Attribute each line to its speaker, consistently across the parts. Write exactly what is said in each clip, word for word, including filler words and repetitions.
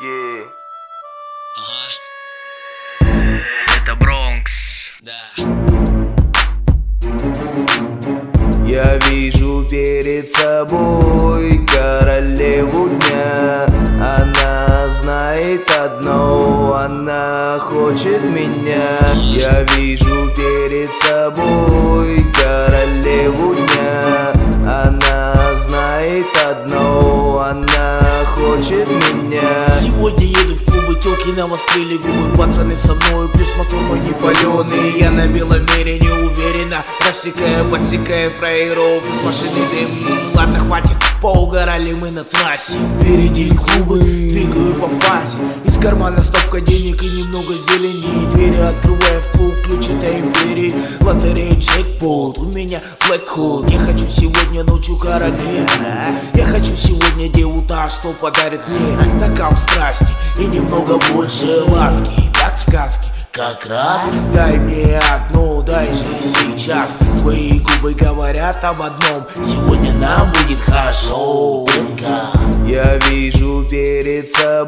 Speaker 1: Yeah.
Speaker 2: Ага. Это Бронкс. Да.
Speaker 3: Я вижу перед собой королеву дня. Она знает одно, она хочет меня. Я вижу перед собой королеву дня. Она знает одно, она хочет меня.
Speaker 4: Сегодня еду в клубы, тёлки навострили губы. Пацаны со мной, плюс мотор мой не палёный. Я на белом мере не уверена, рассекая, подсекая фраеров. Из машины дым, ладно хватит, поугорали мы на трассе. Впереди клубы, двигаю по фазе. Из кармана стопка денег и немного зелени. Двери открывая в клуб, ключ от империи. Лотерея джекпот, у меня black hole. Я хочу сегодня ночью королева. Я хочу сегодня деву та, что подарит мне накал страсти и немного больше ласки. Как в сказке, как раз дай мне одну, дай же сейчас. Твои губы говорят об одном: сегодня нам будет хорошо, детка.
Speaker 3: Я вижу перед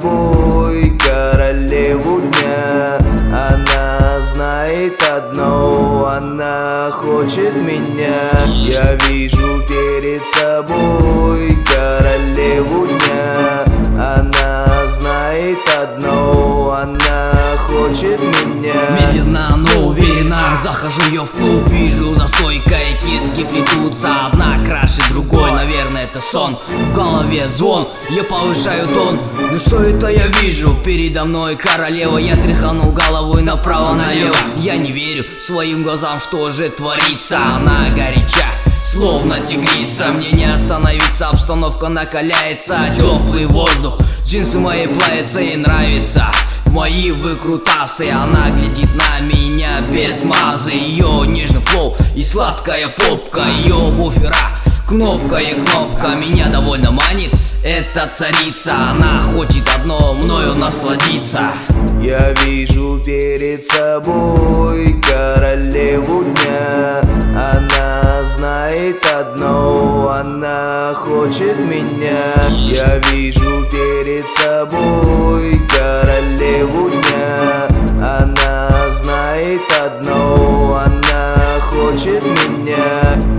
Speaker 3: собой королеву дня. Она знает одно, она хочет меня. Я вижу перед собой королеву дня. Она знает одно, она хочет меня.
Speaker 2: Медленно, но уверенно захожу я в клуб. Вижу за стойкой киски плетутся. Одна краше другой, наверное это сон. В голове звон, я повышаю тон. Ну что это я вижу? Передо мной королева. Я тряханул головой направо-налево. Я не верю своим глазам, что же творится. Она горяча, словно тигрица. Мне не остановиться, обстановка накаляется. Теплый воздух, джинсы мои плавятся, ей нравится мои выкрутасы. Она глядит на меня без мазы. Ее нежный флоу и сладкая попка. Ее буфера, кнопка и кнопка. Меня довольно манит эта царица. Она хочет одно, мною насладиться.
Speaker 3: Я вижу перед собой королеву дня. Она знает одно, она хочет меня. Я вижу перед собой королеву дня. Она знает одно, она хочет меня.